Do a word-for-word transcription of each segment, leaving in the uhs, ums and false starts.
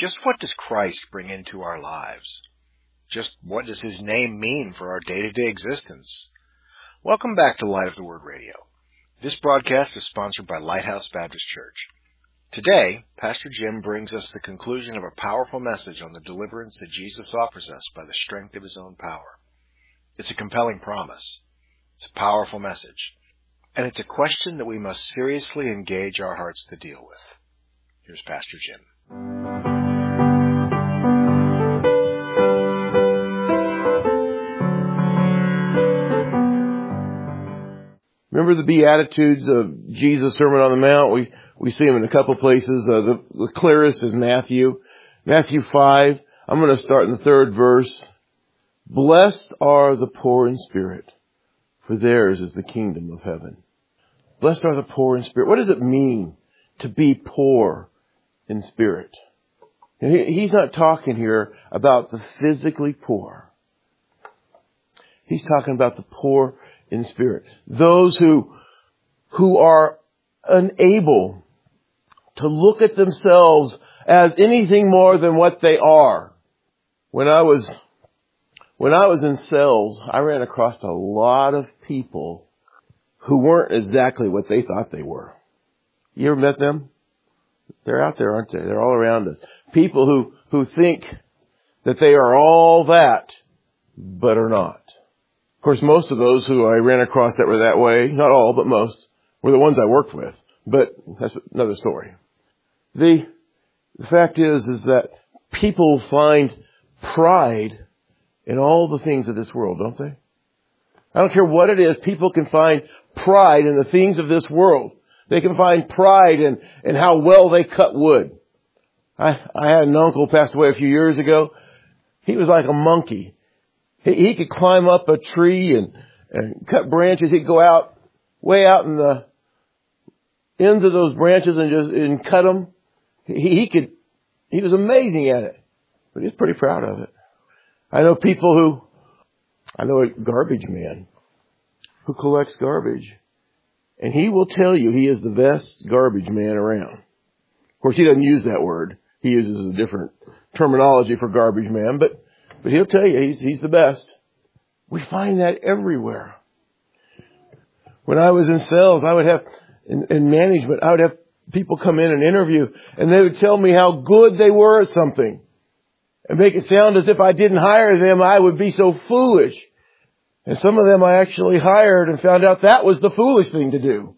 Just what does Christ bring into our lives? Just what does his name mean for our day-to-day existence? Welcome back to Light of the Word Radio. This broadcast is sponsored by Lighthouse Baptist Church. Today, Pastor Jim brings us the conclusion of a powerful message on the deliverance that Jesus offers us by the strength of his own power. It's a compelling promise. It's a powerful message. And it's a question that we must seriously engage our hearts to deal with. Here's Pastor Jim. Remember the Beatitudes of Jesus' Sermon on the Mount? We we see them in a couple places. Uh, the, the clearest is Matthew. Matthew five. I'm going to start in the third verse. Blessed are the poor in spirit, for theirs is the kingdom of heaven. Blessed are the poor in spirit. What does it mean to be poor in spirit? He, he's not talking here about the physically poor. He's talking about the poor in spirit. Those who, who are unable to look at themselves as anything more than what they are. When I was, when I was in sales, I ran across a lot of people who weren't exactly what they thought they were. You ever met them? They're out there, aren't they? They're all around us. People who, who think that they are all that, but are not. Of course, most of those who I ran across that were that way, not all, but most, were the ones I worked with. But that's another story. The, the fact is, is that people find pride in all the things of this world, don't they? I don't care what it is, people can find pride in the things of this world. They can find pride in, in how well they cut wood. I, I had an uncle who passed away a few years ago. He was like a monkey. He, he could climb up a tree and, and cut branches. He'd go out, way out in the ends of those branches and just and cut them. He, he could, he was amazing at it, but he's pretty proud of it. I know people who, I know a garbage man who collects garbage, and he will tell you he is the best garbage man around. Of course, he doesn't use that word. He uses a different terminology for garbage man, but But he'll tell you he's, he's the best. We find that everywhere. When I was in sales, I would have, in, in management, I would have people come in and interview, and they would tell me how good they were at something. And make it sound as if I didn't hire them, I would be so foolish. And some of them I actually hired and found out that was the foolish thing to do.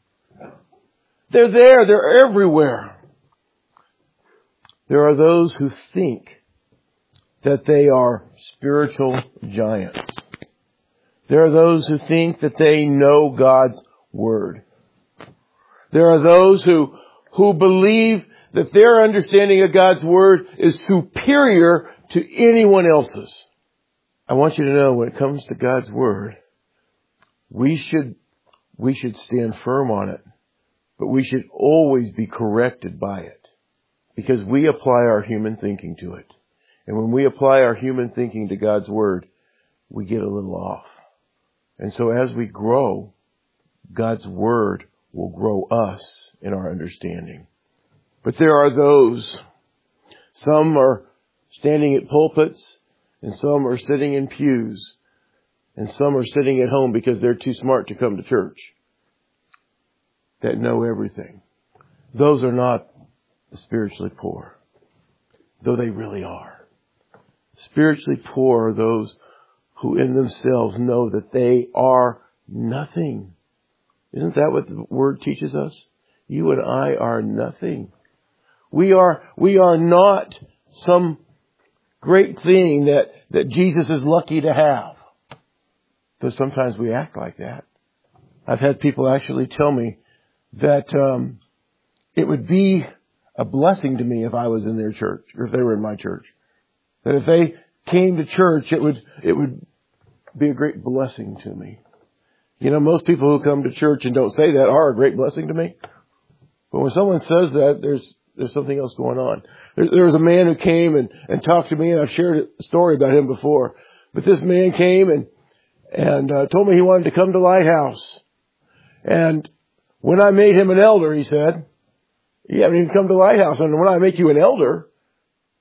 They're there, they're everywhere. There are those who think that they are spiritual giants. There are those who think that they know God's Word. There are those who, who believe that their understanding of God's Word is superior to anyone else's. I want you to know when it comes to God's Word, we should, we should stand firm on it, but we should always be corrected by it because we apply our human thinking to it. And when we apply our human thinking to God's Word, we get a little off. And so as we grow, God's Word will grow us in our understanding. But there are those, some are standing at pulpits, and some are sitting in pews, and some are sitting at home because they're too smart to come to church, that know everything. Those are not the spiritually poor, though they really are. Spiritually poor are those who in themselves know that they are nothing. Isn't that what the Word teaches us? You and I are nothing. We are, we are not some great thing that, that Jesus is lucky to have. Though sometimes we act like that. I've had people actually tell me that um, it would be a blessing to me if I was in their church, or if they were in my church. That if they came to church, it would, it would be a great blessing to me. You know, most people who come to church and don't say that are a great blessing to me. But when someone says that, there's, there's something else going on. There, there was a man who came and, and talked to me, and I've shared a story about him before. But this man came and, and uh, told me he wanted to come to Lighthouse. And when I made him an elder, he said, you haven't even come to Lighthouse. And when I make you an elder,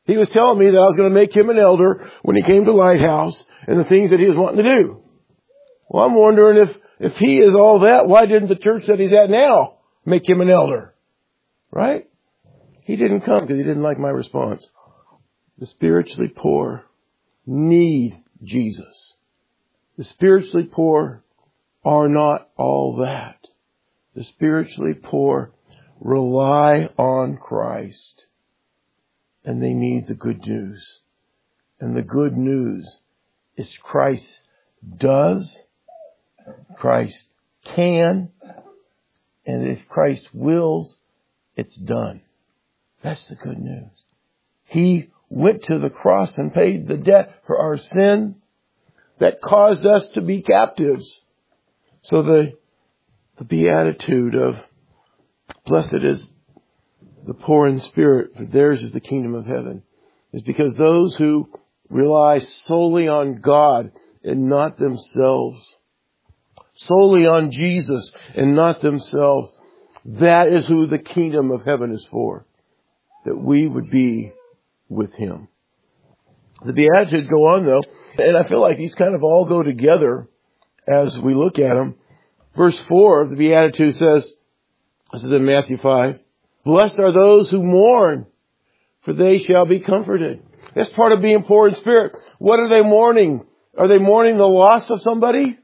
He was telling me that I was going to make him an elder when he came to Lighthouse and the things that he was wanting to do. Well, I'm wondering if, if he is all that, why didn't the church that he's at now make him an elder? Right? He didn't come because he didn't like my response. The spiritually poor need Jesus. The spiritually poor are not all that. The spiritually poor rely on Christ. And they need the good news. And the good news is Christ does, Christ can, and if Christ wills, it's done. That's the good news. He went to the cross and paid the debt for our sin that caused us to be captives. So the, the beatitude of blessed is the poor in spirit, for theirs is the kingdom of heaven, is because those who rely solely on God and not themselves, solely on Jesus and not themselves, that is who the kingdom of heaven is for, that we would be with Him. The Beatitudes go on though, and I feel like these kind of all go together as we look at them. Verse four of the Beatitude says, this is in Matthew five, blessed are those who mourn, for they shall be comforted. That's part of being poor in spirit. What are they mourning? Are they mourning the loss of somebody?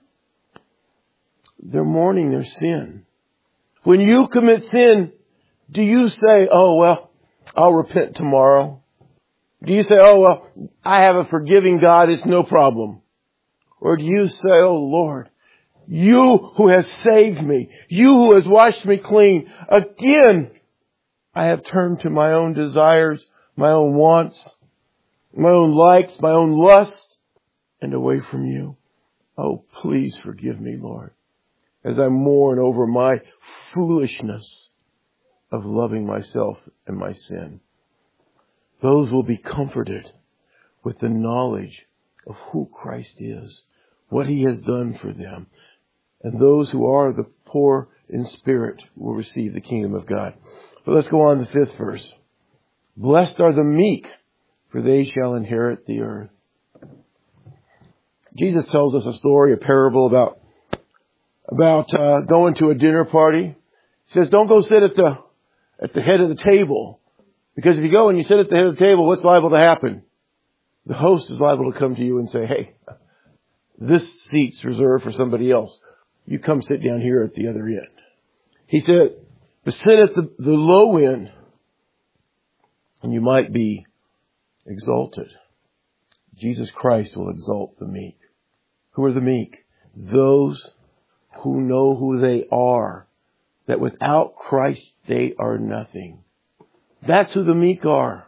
They're mourning their sin. When you commit sin, do you say, oh, well, I'll repent tomorrow? Do you say, oh, well, I have a forgiving God, it's no problem? Or do you say, oh, Lord, you who has saved me, you who has washed me clean, again, I have turned to my own desires, my own wants, my own likes, my own lusts, and away from you. Oh, please forgive me, Lord, as I mourn over my foolishness of loving myself and my sin. Those will be comforted with the knowledge of who Christ is, what He has done for them. And those who are the poor in spirit will receive the kingdom of God. But let's go on to the fifth verse. Blessed are the meek, for they shall inherit the earth. Jesus tells us a story, a parable about about uh, going to a dinner party. He says, don't go sit at the at the head of the table. Because if you go and you sit at the head of the table, what's liable to happen? The host is liable to come to you and say, hey, this seat's reserved for somebody else. You come sit down here at the other end. He said, but sit at the, the low end and you might be exalted. Jesus Christ will exalt the meek. Who are the meek? Those who know who they are, that without Christ they are nothing. That's who the meek are.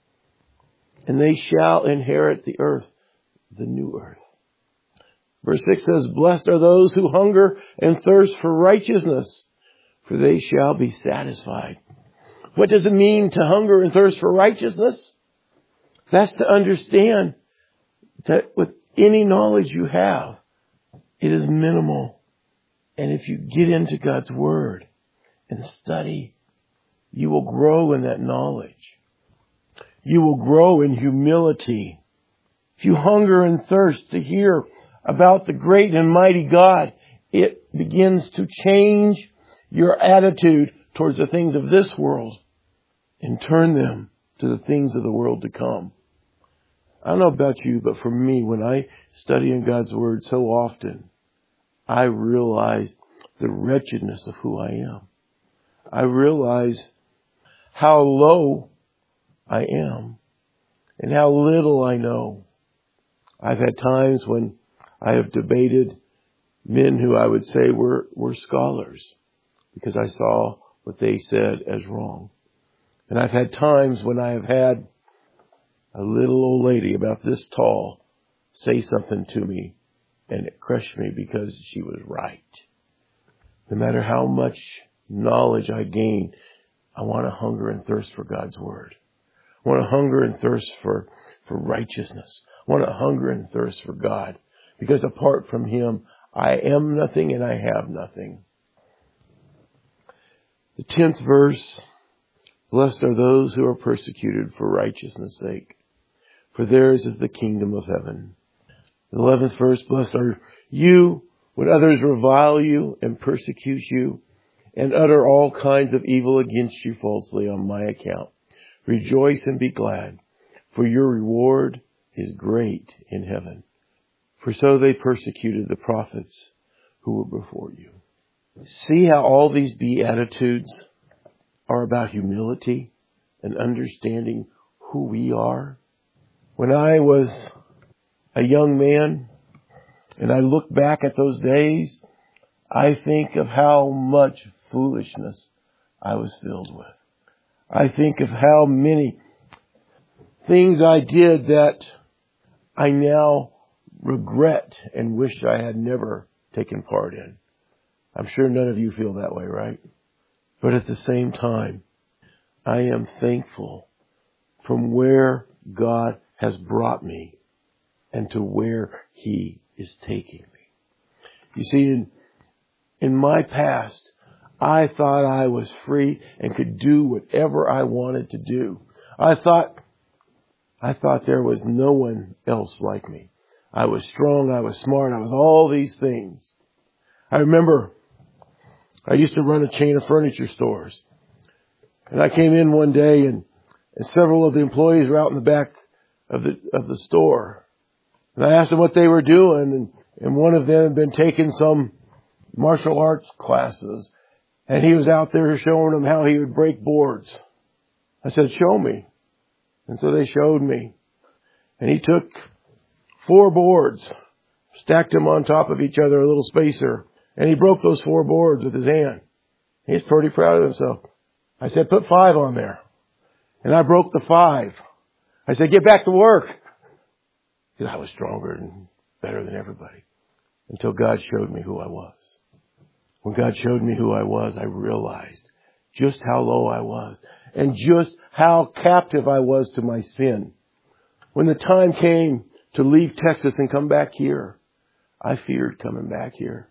And they shall inherit the earth, the new earth. Verse six says, blessed are those who hunger and thirst for righteousness, for they shall be satisfied. What does it mean to hunger and thirst for righteousness? That's to understand that with any knowledge you have, it is minimal. And if you get into God's Word and study, you will grow in that knowledge. You will grow in humility. If you hunger and thirst to hear about the great and mighty God, it begins to change your attitude towards the things of this world and turn them to the things of the world to come. I don't know about you, but for me, when I study in God's Word so often, I realize the wretchedness of who I am. I realize how low I am and how little I know. I've had times when I have debated men who I would say were, were scholars because I saw what they said as wrong. And I've had times when I have had a little old lady about this tall say something to me and it crushed me because she was right. No matter how much knowledge I gain, I want to hunger and thirst for God's Word. I want to hunger and thirst for, for righteousness. I want to hunger and thirst for God. Because apart from Him, I am nothing and I have nothing. The tenth verse, Blessed are those who are persecuted for righteousness' sake, for theirs is the kingdom of heaven. The eleventh verse, blessed are you when others revile you and persecute you and utter all kinds of evil against you falsely on my account. Rejoice and be glad, for your reward is great in heaven. For so they persecuted the prophets who were before you. See how all these Beatitudes are about humility and understanding who we are? When I was a young man and I look back at those days, I think of how much foolishness I was filled with. I think of how many things I did that I now regret and wish I had never taken part in. I'm sure none of you feel that way, right? But at the same time, I am thankful from where God has brought me and to where He is taking me. You see, in, in my past, I thought I was free and could do whatever I wanted to do. I thought, I thought there was no one else like me. I was strong, I was smart, I was all these things. I remember I used to run a chain of furniture stores. And I came in one day and, and several of the employees were out in the back of the of the store. And I asked them what they were doing, and, and one of them had been taking some martial arts classes. And he was out there showing them how he would break boards. I said, show me. And so they showed me. And he took four boards, stacked them on top of each other, a little spacer. And he broke those four boards with his hand. He's pretty proud of himself. I said, put five on there. And I broke the five. I said, get back to work. Because I was stronger and better than everybody. Until God showed me who I was. When God showed me who I was, I realized just how low I was. And just how captive I was to my sin. When the time came to leave Texas and come back here, I feared coming back here.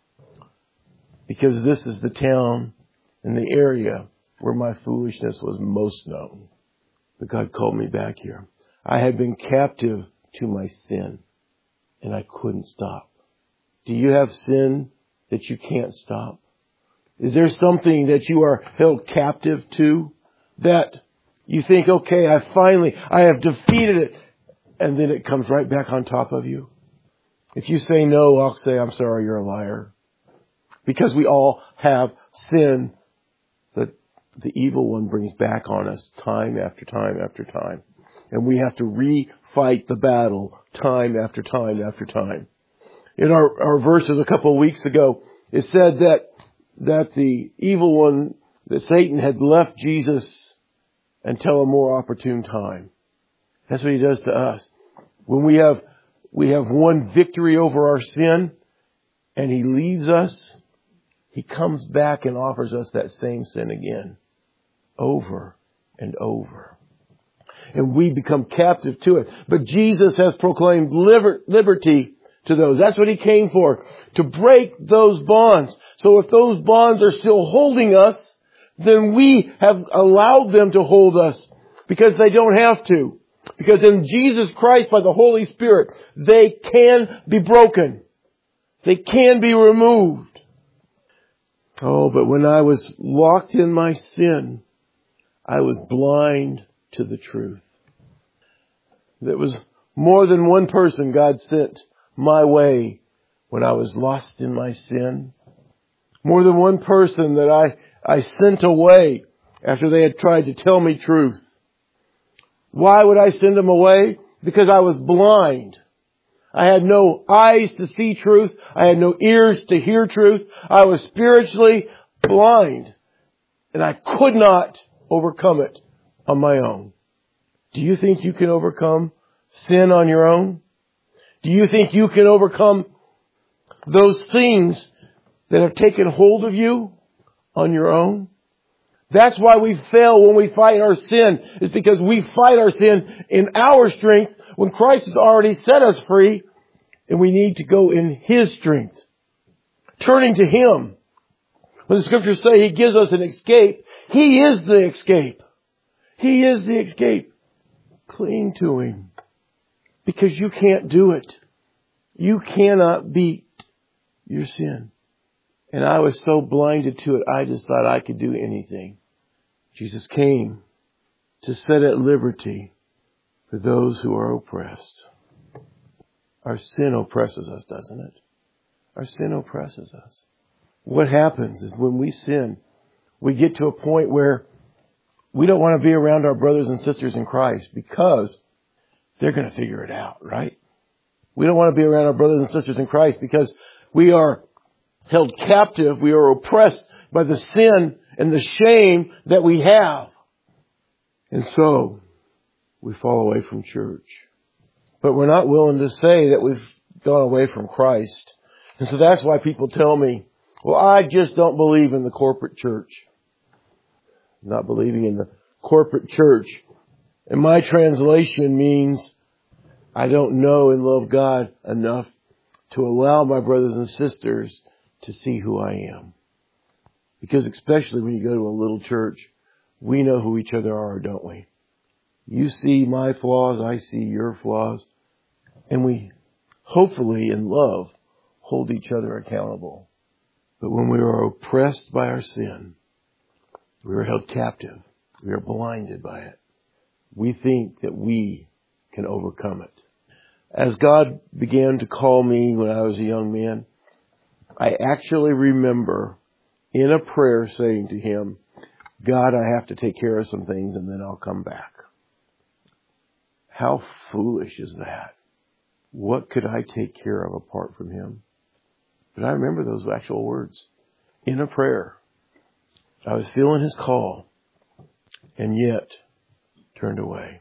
Because this is the town and the area where my foolishness was most known. But God called me back here. I had been captive to my sin, and I couldn't stop. Do you have sin that you can't stop? Is there something that you are held captive to that you think, okay, I finally, I have defeated it, and then it comes right back on top of you? If you say no, I'll say, I'm sorry, you're a liar. Because we all have sin that the evil one brings back on us time after time after time. And we have to re-fight the battle time after time after time. In our, our verses a couple of weeks ago, it said that, that the evil one, that Satan had left Jesus until a more opportune time. That's what he does to us. When we have, we have won victory over our sin and he leaves us, he comes back and offers us that same sin again. Over and over. And we become captive to it. But Jesus has proclaimed liber- liberty to those. That's what He came for. To break those bonds. So if those bonds are still holding us, then we have allowed them to hold us. Because they don't have to. Because in Jesus Christ, by the Holy Spirit, they can be broken. They can be removed. Oh, but when I was locked in my sin, I was blind to the truth. There was more than one person God sent my way when I was lost in my sin. More than one person that I, I sent away after they had tried to tell me truth. Why would I send them away? Because I was blind. I had no eyes to see truth. I had no ears to hear truth. I was spiritually blind. And I could not overcome it on my own. Do you think you can overcome sin on your own? Do you think you can overcome those things that have taken hold of you on your own? That's why we fail when we fight our sin. It's because we fight our sin in our strength when Christ has already set us free, and we need to go in His strength. Turning to Him. When the Scriptures say He gives us an escape, He is the escape. He is the escape. Cling to Him. Because you can't do it. You cannot beat your sin. And I was so blinded to it, I just thought I could do anything. Jesus came to set at liberty for those who are oppressed. Our sin oppresses us, doesn't it? Our sin oppresses us. What happens is when we sin, we get to a point where we don't want to be around our brothers and sisters in Christ because they're going to figure it out, right? We don't want to be around our brothers and sisters in Christ because we are held captive. We are oppressed by the sin and the shame that we have. And so we fall away from church. But we're not willing to say that we've gone away from Christ. And so that's why people tell me, well, I just don't believe in the corporate church. Not believing in the corporate church. And my translation means I don't know and love God enough to allow my brothers and sisters to see who I am. Because especially when you go to a little church, we know who each other are, don't we? You see my flaws, I see your flaws. And we, hopefully in love, hold each other accountable. But when we are oppressed by our sin, we are held captive. We are blinded by it. We think that we can overcome it. As God began to call me when I was a young man, I actually remember in a prayer saying to Him, God, I have to take care of some things and then I'll come back. How foolish is that? What could I take care of apart from Him? But I remember those actual words in a prayer. I was feeling His call and yet turned away.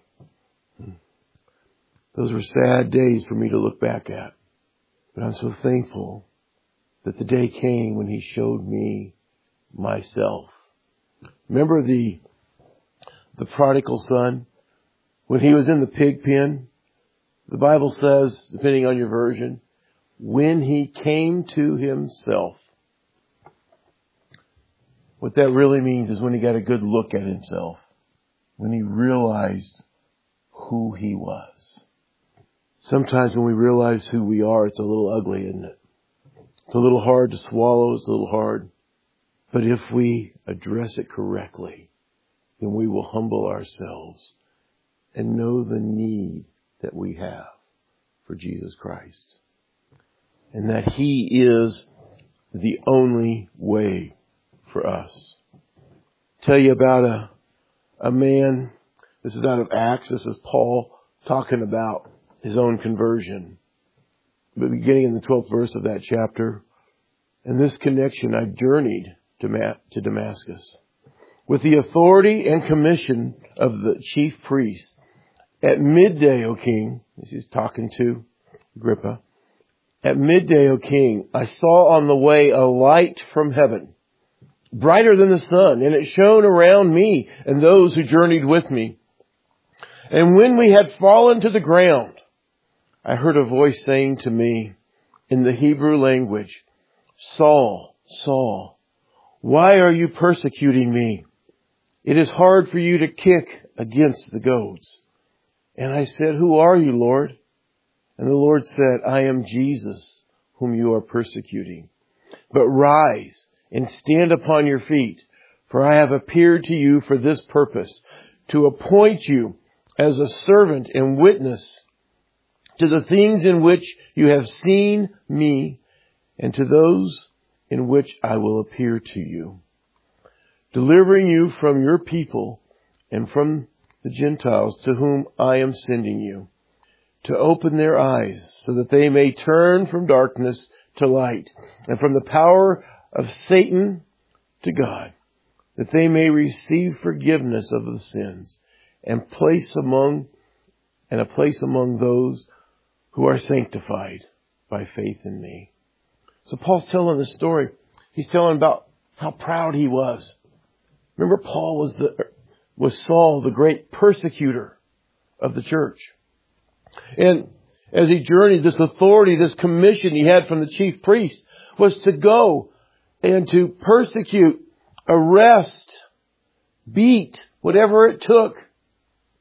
Those were sad days for me to look back at. But I'm so thankful that the day came when He showed me myself. Remember the, the prodigal son? When he was in the pig pen, the Bible says, depending on your version, when he came to himself. What that really means is when he got a good look at himself. When he realized who he was. Sometimes when we realize who we are, it's a little ugly, isn't it? It's a little hard to swallow. It's a little hard. But if we address it correctly, then we will humble ourselves and know the need that we have for Jesus Christ. And that He is the only way for us. Tell you about a, a man. This is out of Acts. This is Paul talking about his own conversion. But beginning in the twelfth verse of that chapter, in this connection, I journeyed to, Ma- to Damascus with the authority and commission of the chief priests. At midday, O king, this is talking to Agrippa. At midday, O king, I saw on the way a light from heaven, brighter than the sun, and it shone around me and those who journeyed with me. And when we had fallen to the ground, I heard a voice saying to me in the Hebrew language, Saul, Saul, why are you persecuting me? It is hard for you to kick against the goads. And I said, who are you, Lord? And the Lord said, I am Jesus, whom you are persecuting. But rise and stand upon your feet, for I have appeared to you for this purpose, to appoint you as a servant and witness to the things in which you have seen me, and to those in which I will appear to you, delivering you from your people and from the Gentiles to whom I am sending you, to open their eyes so that they may turn from darkness to light and from the power of Satan to God, that they may receive forgiveness of the sins and place among and a place among those who are sanctified by faith in me. So Paul's telling this story. He's telling about how proud he was. Remember, Paul was the was Saul, the great persecutor of the church. And as he journeyed, this authority, this commission he had from the chief priest was to go and to persecute, arrest, beat, whatever it took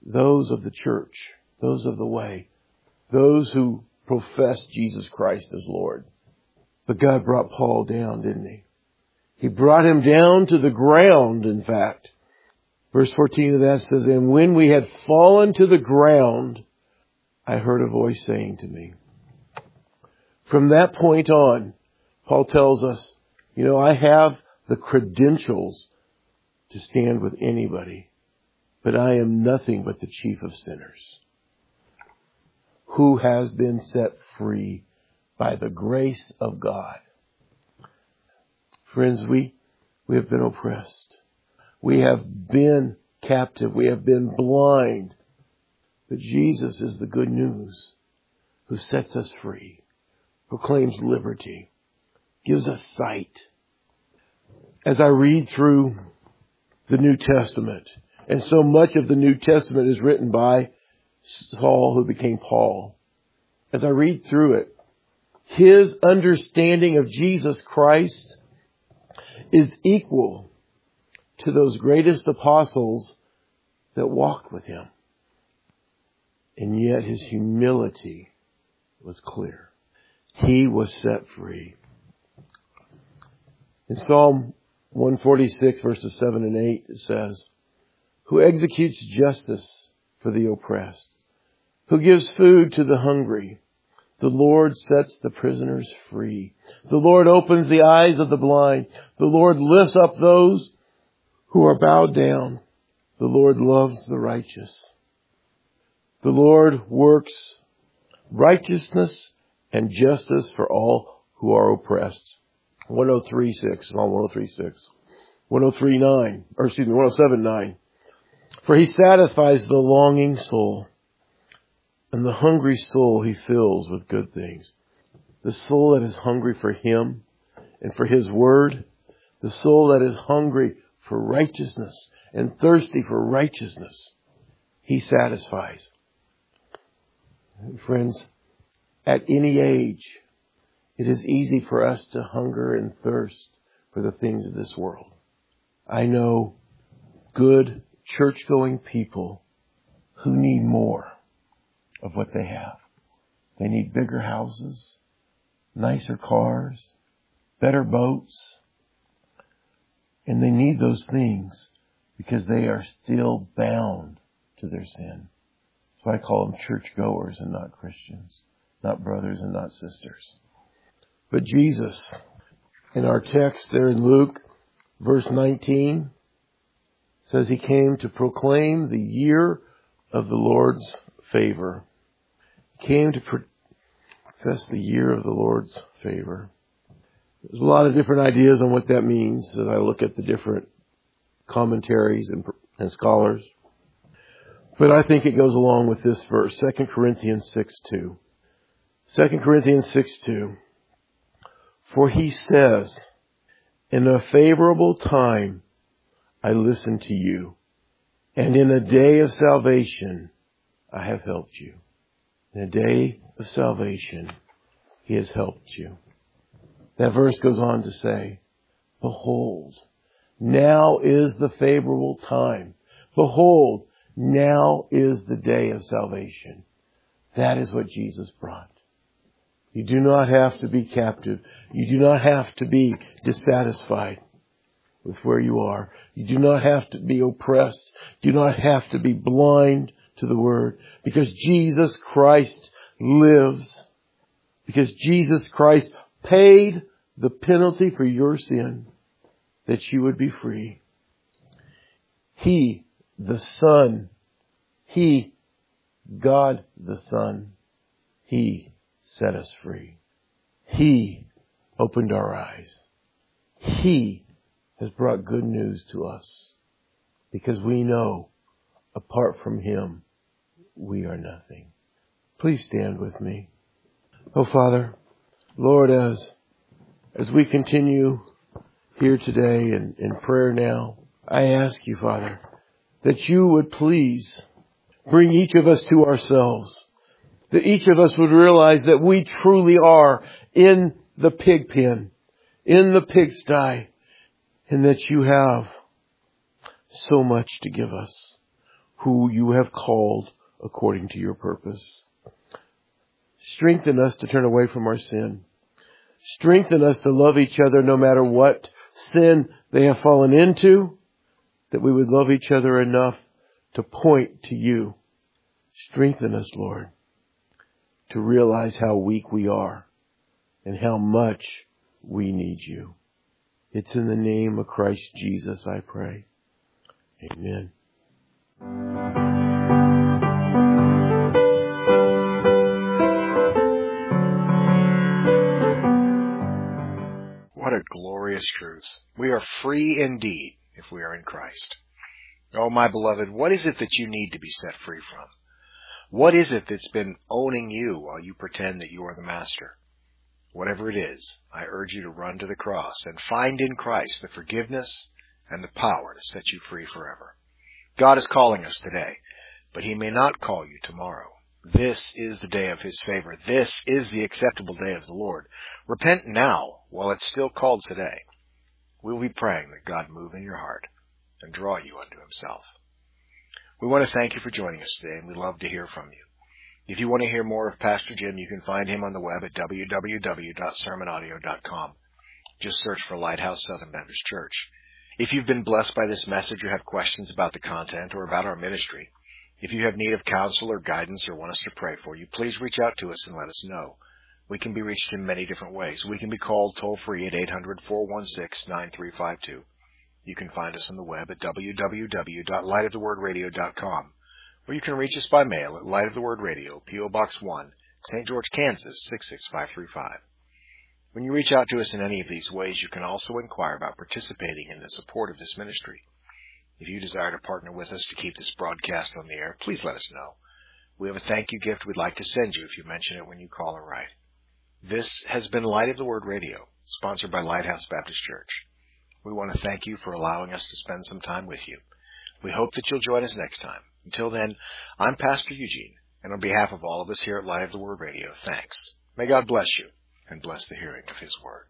those of the church, those of the way, those who profess Jesus Christ as Lord. But God brought Paul down, didn't he? He brought him down to the ground, in fact. Verse fourteen of that says, and when we had fallen to the ground, I heard a voice saying to me. From that point on, Paul tells us, you know, I have the credentials to stand with anybody, but I am nothing but the chief of sinners, who has been set free by the grace of God. Friends, we, we have been oppressed. We have been captive. We have been blind. But Jesus is the good news who sets us free, proclaims liberty, gives us sight. As I read through the New Testament, and so much of the New Testament is written by Saul, who became Paul. As I read through it, his understanding of Jesus Christ is equal to those greatest apostles that walked with him. And yet his humility was clear. He was set free. In Psalm one forty-six, verses seven and eight, it says, who executes justice for the oppressed, who gives food to the hungry. The Lord sets the prisoners free. The Lord opens the eyes of the blind. The Lord lifts up those who are bowed down. The Lord loves the righteous. The Lord works righteousness and justice for all who are oppressed. one oh three six, Psalm one oh three six. one oh three nine, or excuse me, one oh seven nine. For he satisfies the longing soul, and the hungry soul he fills with good things. The soul that is hungry for him and for his word, the soul that is hungry for righteousness and thirsty for righteousness, he satisfies. Friends, at any age, it is easy for us to hunger and thirst for the things of this world. I know good church-going people who need more of what they have. They need bigger houses, nicer cars, better boats. And they need those things because they are still bound to their sin. So I call them churchgoers and not Christians, not brothers and not sisters. But Jesus, in our text there in Luke, verse nineteen, says he came to proclaim the year of the Lord's favor. He came to profess the year of the Lord's favor. There's a lot of different ideas on what that means as I look at the different commentaries and, and scholars. But I think it goes along with this verse, Second Corinthians six two. Second Corinthians six two. For he says, in a favorable time I listened to you, and in a day of salvation I have helped you. In a day of salvation he has helped you. That verse goes on to say, behold, now is the favorable time. Behold, now is the day of salvation. That is what Jesus brought. You do not have to be captive. You do not have to be dissatisfied with where you are. You do not have to be oppressed. You do not have to be blind to the Word. Because Jesus Christ lives. Because Jesus Christ paid the penalty for your sin that you would be free. He, the Son, He, God the Son, He set us free. He opened our eyes. He has brought good news to us because we know apart from Him, we are nothing. Please stand with me. Oh, Father, Lord, as, as we continue here today in, in prayer now, I ask you, Father, that you would please bring each of us to ourselves, that each of us would realize that we truly are in the pig pen, in the pigsty, and that you have so much to give us. who you have called according to your purpose. Strengthen us to turn away from our sin. Strengthen us to love each other no matter what sin they have fallen into, that we would love each other enough to point to you. Strengthen us, Lord, to realize how weak we are and how much we need you. It's in the name of Christ Jesus I pray. Amen. What a glorious truth. We are free indeed if we are in Christ. Oh, my beloved, what is it that you need to be set free from? What is it that's been owning you while you pretend that you are the master? Whatever it is, I urge you to run to the cross and find in Christ the forgiveness and the power to set you free forever. God is calling us today, but he may not call you tomorrow. This is the day of his favor. This is the acceptable day of the Lord. Repent now while it's still called today. We'll be praying that God move in your heart and draw you unto himself. We want to thank you for joining us today, and we love to hear from you. If you want to hear more of Pastor Jim, you can find him on the web at w w w dot sermon audio dot com. Just search for Lighthouse Southern Baptist Church. If you've been blessed by this message or have questions about the content or about our ministry, if you have need of counsel or guidance or want us to pray for you, please reach out to us and let us know. We can be reached in many different ways. We can be called toll-free at eight hundred, four one six, nine three five two. You can find us on the web at w w w dot light of the word radio dot com. Or you can reach us by mail at Light of the Word Radio, P O Box one, Saint George, Kansas, six six five three five. When you reach out to us in any of these ways, you can also inquire about participating in the support of this ministry. If you desire to partner with us to keep this broadcast on the air, please let us know. We have a thank you gift we'd like to send you if you mention it when you call or write. This has been Light of the Word Radio, sponsored by Lighthouse Baptist Church. We want to thank you for allowing us to spend some time with you. We hope that you'll join us next time. Until then, I'm Pastor Eugene, and on behalf of all of us here at Light of the Word Radio, thanks. May God bless you, and bless the hearing of his word.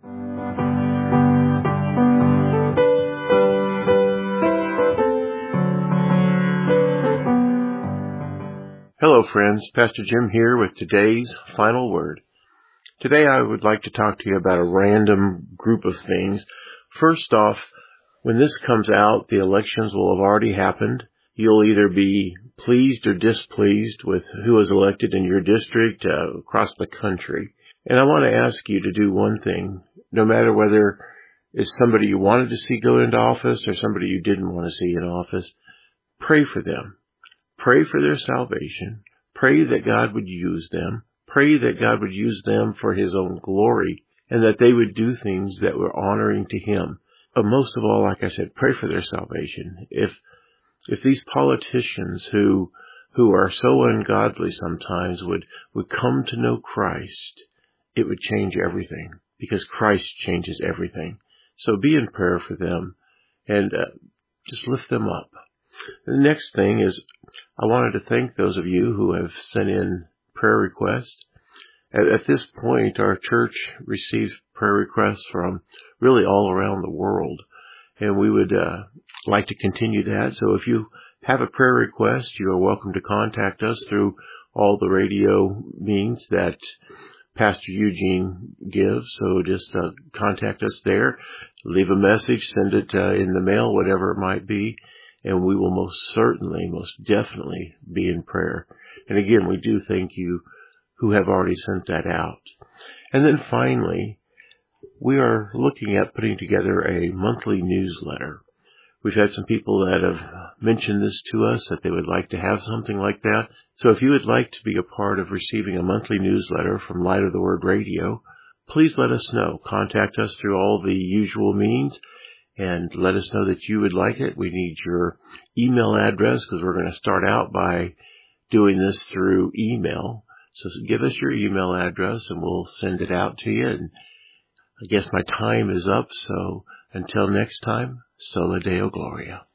Hello friends, Pastor Jim here with today's final word. Today I would like to talk to you about a random group of things. First off, when this comes out, the elections will have already happened. You'll either be pleased or displeased with who is elected in your district uh, across the country. And I want to ask you to do one thing, no matter whether it's somebody you wanted to see go into office or somebody you didn't want to see in office, pray for them. Pray for their salvation. Pray that God would use them. Pray that God would use them for his own glory and that they would do things that were honoring to him. But most of all, like I said, pray for their salvation. If If these politicians who who are so ungodly sometimes would, would come to know Christ, it would change everything, because Christ changes everything. So be in prayer for them and uh, just lift them up. The next thing is I wanted to thank those of you who have sent in prayer requests. At, at this point, our church receives prayer requests from really all around the world. And we would uh, like to continue that. So if you have a prayer request, you are welcome to contact us through all the radio means that Pastor Eugene gives. So just uh, contact us there, leave a message, send it uh, in the mail, whatever it might be, and we will most certainly, most definitely be in prayer. And again, we do thank you who have already sent that out. And then finally, we are looking at putting together a monthly newsletter. We've had some people that have mentioned this to us, that they would like to have something like that. So if you would like to be a part of receiving a monthly newsletter from Light of the Word Radio, please let us know. Contact us through all the usual means and let us know that you would like it. We need your email address because we're going to start out by doing this through email. So give us your email address and we'll send it out to you. And I guess my time is up, so until next time, Sola Deo Gloria.